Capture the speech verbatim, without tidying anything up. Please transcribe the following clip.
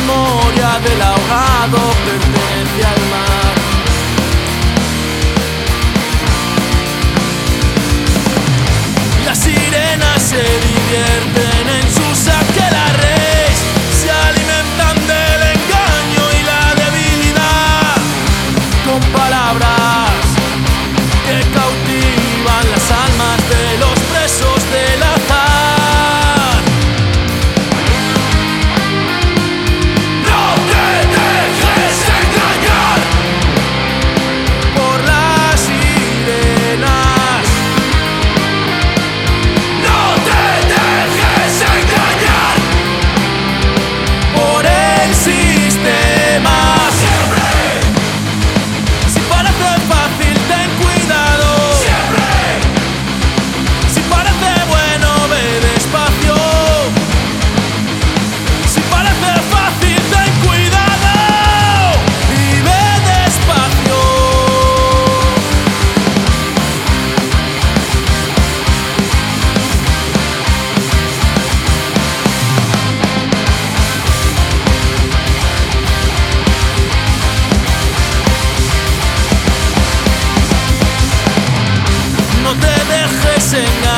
memoria del ahogado pertenece al mar. Las sirenas se divierten en sus aquelarres, se alimentan del engaño y la debilidad, con palabras que cautivan las almas de los presos del azar. No te dejes engañar por las sirenas. No te dejes engañar por el sistema. Siempre, si parece fácil, ten cuidado. Siempre, si parece bueno, ve despacio. Si parece fácil, ten cuidado y ve despacio. No te dejes engañar